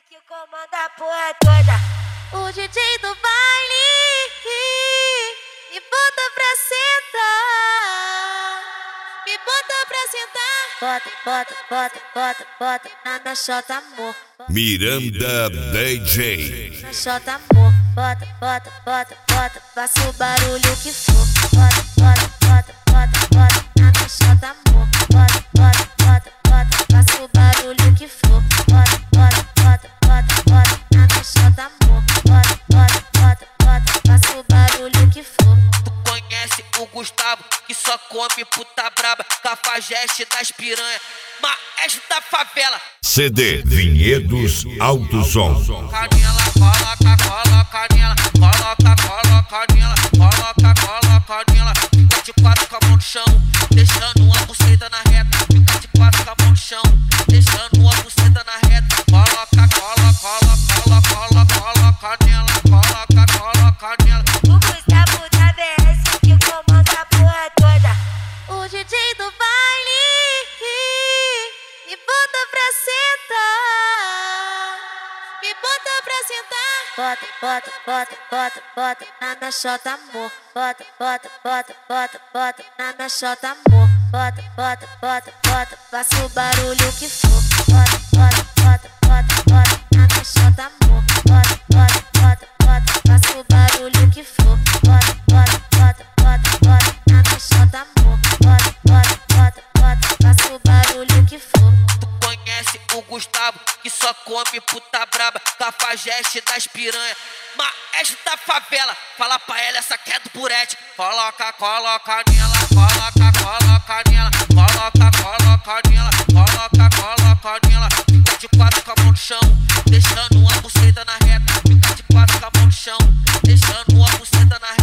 que comanda a porra toda. O DJ do baile me bota pra sentar, me bota pra sentar. Bota, bota, bota, bota, bota na chota, amor. Miranda DJ. Na chota, amor. Bota, bota, bota, bota, faça o barulho que for. Bota, bota, bota, bota, bota na chota, amor. Bota, bota, bota, bota, faça o barulho que for. Bota, bota, bota, bota, bota na chota, amor. Bota, bota, bota, bota, faça o barulho que for. Tu conhece o Gustavo, que só come puta braba, cafajeste das piranha, maestro da favela. CD Vinhedos Alto Som. Canela, coloca, coloca nela, coloca, coloca nela, coloca, coloca nela. Fica de quatro com a mão no chão, deixando uma buceta na reta. Fica de quatro com a mão no chão, deixando uma buceta na reta. Coloca, coloca, coloca, coloca, coloca nela, coloca, coloca nela. O Gustavo da BS que comanda a porra toda. O DJ do baile me bota pra sentar, me bota pra sentar. Bota, bota, bota, bota, bota na chota, amor. Bota, bota, bota, bota, bota na chota, amor. Bota, bota, bota, bota, faça o barulho que for. Bota, bota, bota, bota, bota na chota, amor. Bota, bota, bota, bota, faça o barulho que for. Bota, bota, bota, bota, bota na chota, amor. Bota, bota, bota, bota, faça o barulho que for. Tu conhece o Gustavo, que só come puta braba, cafajeste das piranha, maestro da favela. Fala pra ela, essa que é do burete. Coloca, coloca nela, coloca, coloca nela, coloca, coloca nela, coloca, coloca nela. Fica de quatro com a mão no chão, deixando uma buceta na reta. Fica de quatro com a mão no chão, deixando uma buceta na reta.